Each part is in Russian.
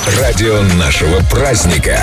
Радио нашего праздника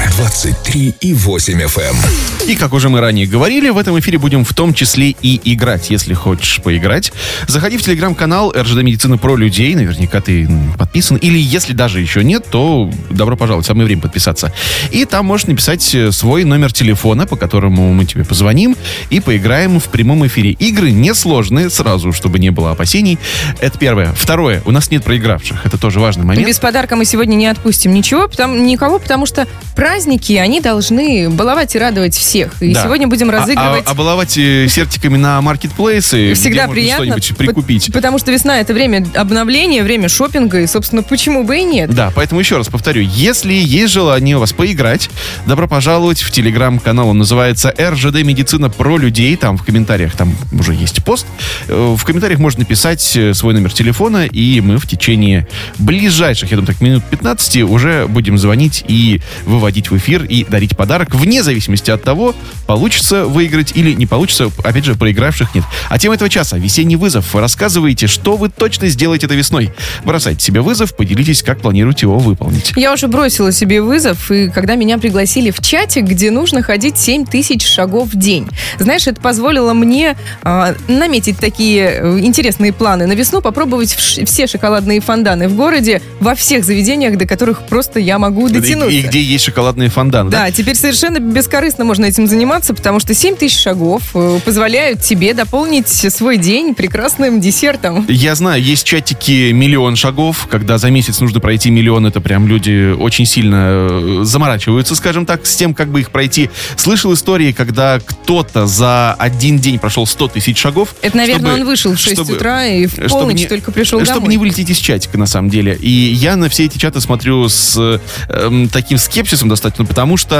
23,8 FM. И, как уже мы ранее говорили, в этом эфире будем в том числе и играть. Если хочешь поиграть, заходи в телеграм-канал РЖД Медицина про людей. Наверняка ты подписан. Или если даже еще нет, то добро пожаловать. Самое время подписаться. И там можешь написать свой номер телефона, по которому мы тебе позвоним и поиграем в прямом эфире. Игры несложные, сразу, чтобы не было опасений. Это первое. Второе. У нас нет проигравших. Это тоже важный момент. Без подарка мы сегодня не отпустим никого, потому что праздники, они должны баловать и радовать всех. И сегодня будем разыгрывать... А баловать сертиками на маркетплейсы, всегда где приятно, можно что-нибудь прикупить. Потому что весна — это время обновления, время шопинга, и, собственно, почему бы и нет. Да, поэтому еще раз повторю, если есть желание у вас поиграть, добро пожаловать в телеграм-канал. Он называется РЖД Медицина про людей. Там в комментариях, там уже есть пост. В комментариях можно написать свой номер телефона, и мы в течение ближайших, я думаю, так, минут 15 уже будем звонить и выводить в эфир и дарить подарок, вне зависимости от того, получится выиграть или не получится. Опять же, проигравших нет. А тема этого часа — весенний вызов. Рассказывайте, что вы точно сделаете этой весной. Бросайте себе вызов, поделитесь, как планируете его выполнить. Я уже бросила себе вызов, и когда меня пригласили в чатик, где нужно ходить 7000 шагов в день. Знаешь, это позволило мне наметить такие интересные планы на весну, попробовать все шоколадные фонданы в городе, во всех заведениях, до которых просто я могу дотянуться. И где есть шоколадные фонданы, да? Да, теперь совершенно бескорыстно можно этим заниматься, потому что 7000 шагов позволяют тебе дополнить свой день прекрасным десертом. Я знаю, есть чатики «Миллион шагов», когда за месяц нужно пройти миллион. Это прям люди очень сильно заморачиваются, скажем так, с тем, как бы их пройти. Слышал истории, когда кто-то за один день прошел 100 тысяч шагов. Это, наверное, он вышел в 6 утра и в полночь только пришел домой. Чтобы не вылететь из чатика, на самом деле. И я на все эти чаты смотрю с таким скепсисом достаточно, потому что,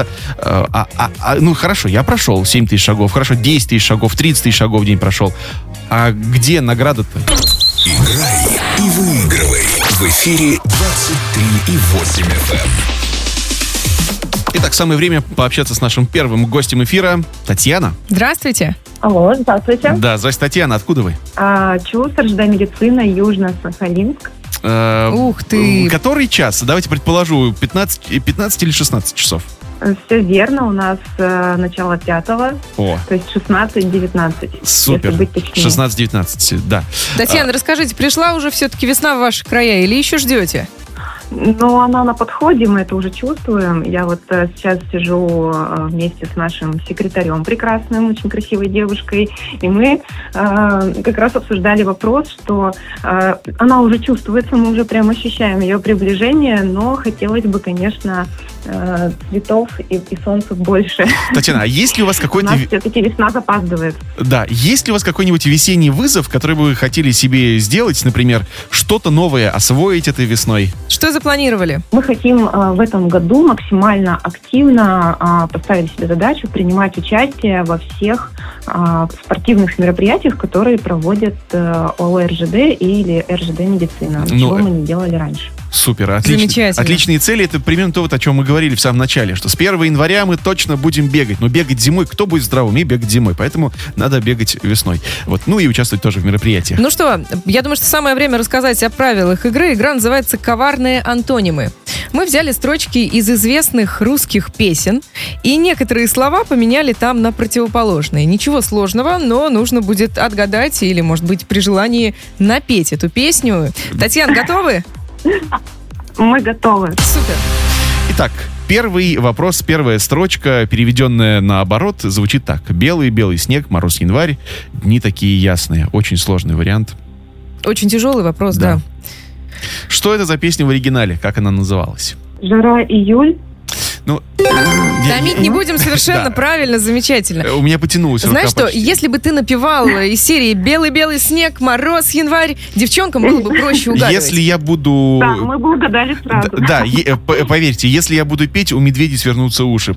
ну хорошо, я прошел 7 тысяч шагов, хорошо, 10 тысяч шагов, 30 тысяч шагов в день прошел. А где награда-то? Играй и выигрывай в эфире 23,8 FM. Итак, самое время пообщаться с нашим первым гостем эфира. Татьяна. Здравствуйте. Алло, здравствуйте. Да, здравствуйте, Татьяна. Откуда вы? ЧУС РЖД Медицина, Южно-Сахалинск. Ух ты. Который час? Давайте предположу, 15 или 16 часов? Все верно, у нас начало 5-го, то есть 16-19. Супер, 16-19, да. Татьяна, расскажите, пришла уже все-таки весна в ваши края или еще ждете? Ну, она на подходе, мы это уже чувствуем. Я вот сейчас сижу вместе с нашим секретарем прекрасным, очень красивой девушкой, и мы как раз обсуждали вопрос, что она уже чувствуется, мы уже прям ощущаем ее приближение, но хотелось бы, конечно, цветов и солнца больше. Татьяна, а есть ли у вас какой-то... У нас все-таки весна запаздывает. Да, есть ли у вас какой-нибудь весенний вызов, который бы вы хотели себе сделать, например, что-то новое освоить этой весной? Что запланировали? Мы хотим в этом году максимально активно поставили себе задачу принимать участие во всех спортивных мероприятиях, которые проводят ООО РЖД или РЖД Медицина, чего мы не делали раньше. Супер, отлично. Отличные цели. Это примерно то, о чем мы говорили в самом начале, что с 1 января мы точно будем бегать. Но бегать зимой, кто будет здравым и бегать зимой? Поэтому надо бегать весной. Вот. Ну и участвовать тоже в мероприятиях. Ну что, я думаю, что самое время рассказать о правилах игры. Игра называется «Коварные антонимы». Мы взяли строчки из известных русских песен и некоторые слова поменяли там на противоположные. Ничего сложного, но нужно будет отгадать или, может быть, при желании напеть эту песню. Татьяна, готовы? Мы готовы. Супер. Итак, первый вопрос, первая строчка, переведенная наоборот, звучит так. Белый-белый снег, мороз январь, дни такие ясные. Очень сложный вариант. Очень тяжелый вопрос, да. Что это за песня в оригинале? Как она называлась? Жара июль. Ну, томить не будем, совершенно правильно, замечательно. У меня потянулась рука. Знаешь что, если бы ты напевал из серии «Белый-белый снег, мороз, январь», девчонкам было бы проще угадывать. Если я буду... Да, мы бы угадали сразу. Да, поверьте, если я буду петь, у медведей свернутся уши.